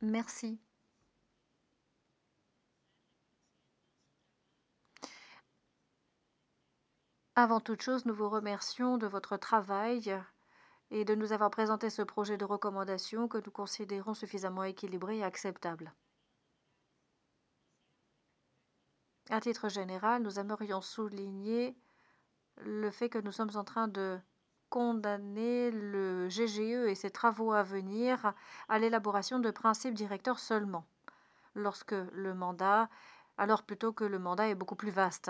Merci. Avant toute chose, nous vous remercions de votre travail et de nous avoir présenté ce projet de recommandation que nous considérons suffisamment équilibré et acceptable. À titre général, nous aimerions souligner le fait que nous sommes en train de condamner le GGE et ses travaux à venir à l'élaboration de principes directeurs seulement, alors plutôt que le mandat est beaucoup plus vaste.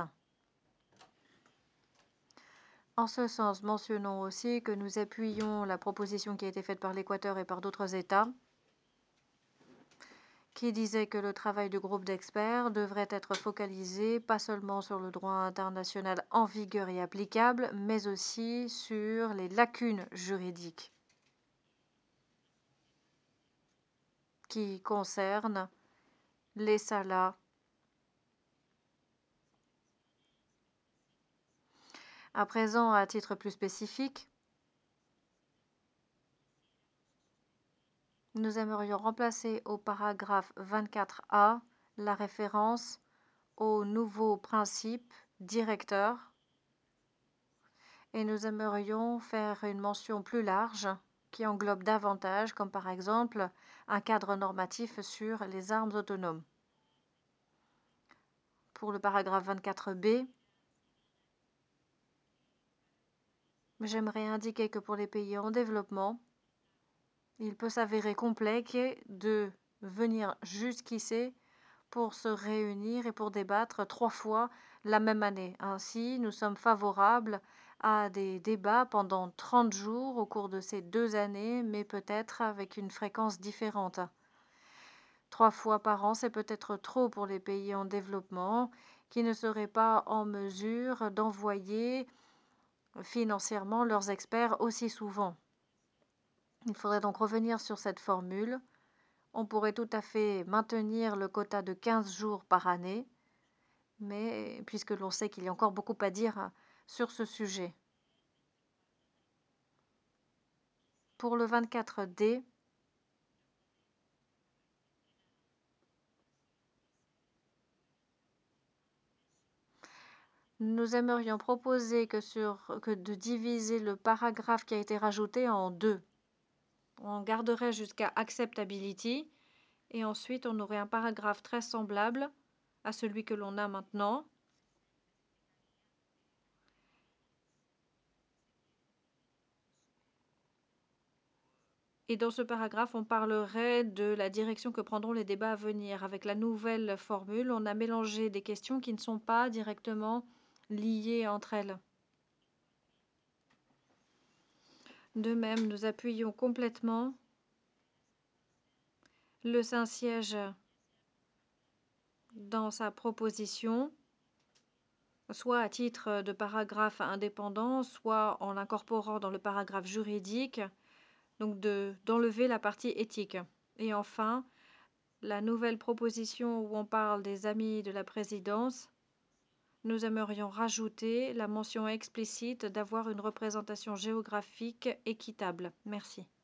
En ce sens, mentionnons aussi que nous appuyons la proposition qui a été faite par l'Équateur et par d'autres États, qui disait que le travail du groupe d'experts devrait être focalisé pas seulement sur le droit international en vigueur et applicable, mais aussi sur les lacunes juridiques qui concernent les salas. À présent, à titre plus spécifique, nous aimerions remplacer au paragraphe 24A la référence aux nouveaux principes directeurs et nous aimerions faire une mention plus large qui englobe davantage, comme par exemple un cadre normatif sur les armes autonomes. Pour le paragraphe 24B, j'aimerais indiquer que pour les pays en développement, il peut s'avérer complexe de venir jusqu'ici pour se réunir et pour débattre 3 fois la même année. Ainsi, nous sommes favorables à des débats pendant 30 jours au cours de ces 2 années, mais peut-être avec une fréquence différente. 3 fois par an, c'est peut-être trop pour les pays en développement qui ne seraient pas en mesure d'envoyer financièrement leurs experts aussi souvent. Il faudrait donc revenir sur cette formule. On pourrait tout à fait maintenir le quota de 15 jours par année, mais puisque l'on sait qu'il y a encore beaucoup à dire sur ce sujet. Pour le 24D, nous aimerions proposer que de diviser le paragraphe qui a été rajouté en 2. On garderait jusqu'à acceptability et ensuite on aurait un paragraphe très semblable à celui que l'on a maintenant. Et dans ce paragraphe, on parlerait de la direction que prendront les débats à venir. Avec la nouvelle formule, on a mélangé des questions qui ne sont pas directement liées entre elles. De même, nous appuyons complètement le Saint-Siège dans sa proposition, soit à titre de paragraphe indépendant, soit en l'incorporant dans le paragraphe juridique, donc d'enlever la partie éthique. Et enfin, la nouvelle proposition où on parle des amis de la présidence, nous aimerions rajouter la mention explicite d'avoir une représentation géographique équitable. Merci.